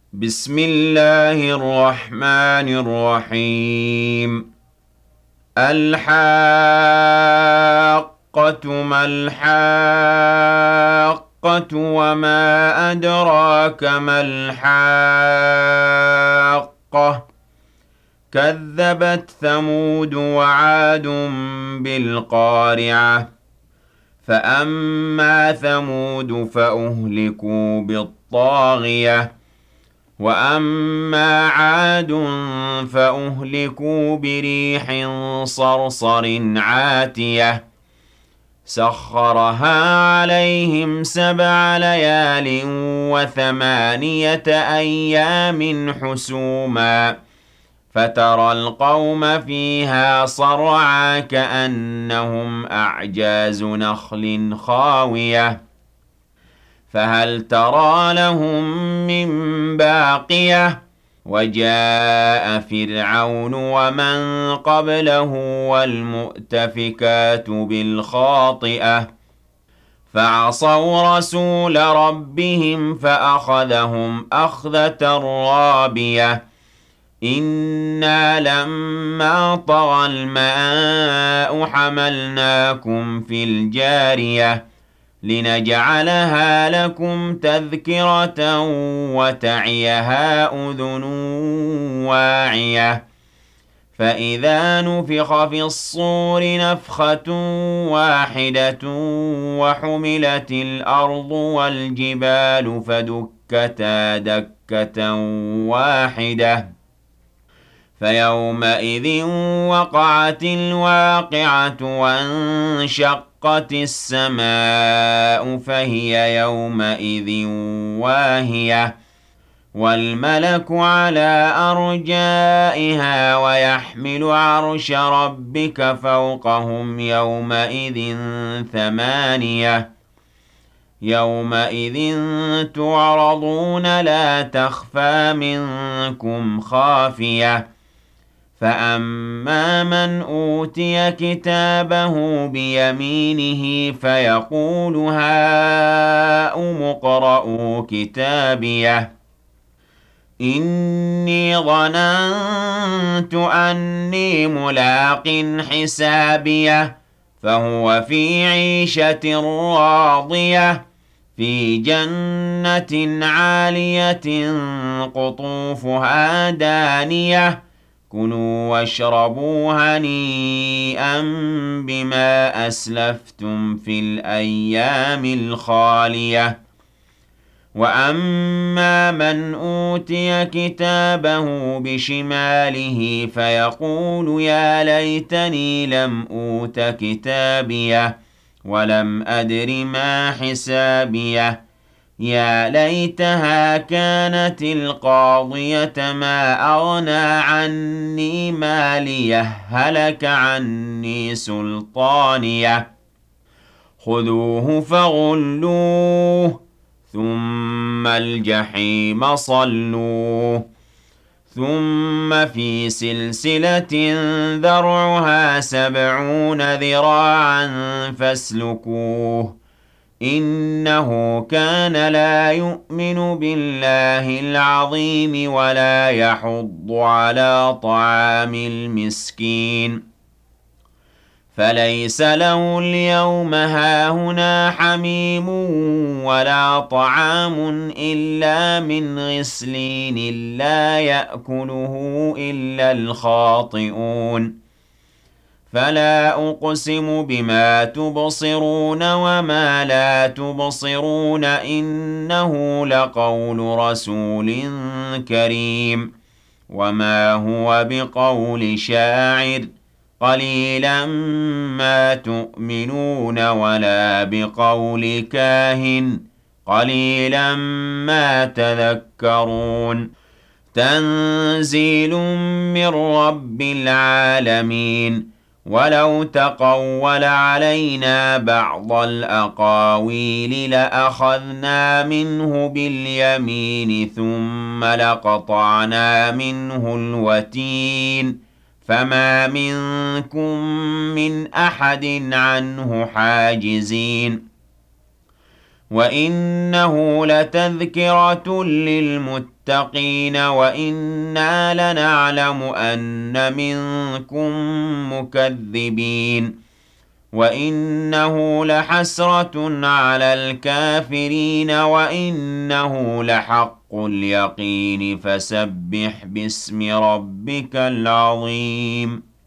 بسم الله الرحمن الرحيم. الحاقة ما الحاقة وما أدراك ما الحاقة. كذبت ثمود وعاد بالقارعة. فأما ثمود فأهلكوا بالطاغية، وأما عاد فأهلكوا بريح صرصر عاتية سخرها عليهم 7 ليال و8 أيام حسوما، فترى القوم فيها صرعى كأنهم أعجاز نخل خاوية، فهل ترى لهم من باقية. وجاء فرعون ومن قبله والمؤتفكات بالخاطئة، فعصوا رسول ربهم فأخذهم أخذة رابية. إنا لما طغى الماء حملناكم في الجارية لنجعلها لكم تذكرة وتعيها أذن واعية. فإذا نفخ في الصور نفخة واحدة وحملت الأرض والجبال فدكتا دكة واحدة، فيومئذ وقعت الواقعة وانشقت السماء فهي يومئذ واهية، والملك على أرجائها ويحمل عرش ربك فوقهم يومئذ 8. يومئذ تعرضون لا تخفى منكم خافية. فأما من أوتي كتابه بيمينه فيقول هاؤم اقرءوا كتابيه إني ظننت أني ملاق حسابيه، فهو في عيشة راضية في جنة عالية قطوفها دانية. كلوا واشربوا هنيئا بما أسلفتم في الأيام الخالية. وأما من أوتي كتابه بشماله فيقول يا ليتني لم أوت كتابيه ولم أدر ما حسابيه، يا ليتها كانت القاضية ما أغنى عني ماليه هلك عني سلطانيه. خذوه فغلوه ثم الجحيم صلوه، ثم في سلسلة ذرعها 70 ذراعا فاسلكوه، إنه كان لا يؤمن بالله العظيم ولا يحض على طعام المسكين، فليس له اليوم هاهنا حميم ولا طعام إلا من غسلين لا يأكله إلا الخاطئون. فلا أقسم بما تبصرون وما لا تبصرون إنه لقول رسول كريم، وما هو بقول شاعر قليلا ما تؤمنون ولا بقول كاهن قليلا ما تذكرون. تنزيل من رب العالمين. ولو تقول علينا بعض الأقاويل لأخذنا منه باليمين ثم لقطعنا منه الوتين، فما منكم من أحد عنه حاجزين. وإنه لتذكرة للمتقين لِلْمُتَّقِينَ وَإِنَّا لَنَعْلَمُ أَنَّ مِنكُم مُّكَذِّبِينَ وَإِنَّهُ لَحَسْرَةٌ عَلَى الْكَافِرِينَ وَإِنَّهُ لَحَقُّ الْيَقِينِ فَسَبِّحْ بِاسْمِ رَبِّكَ الْعَظِيمِ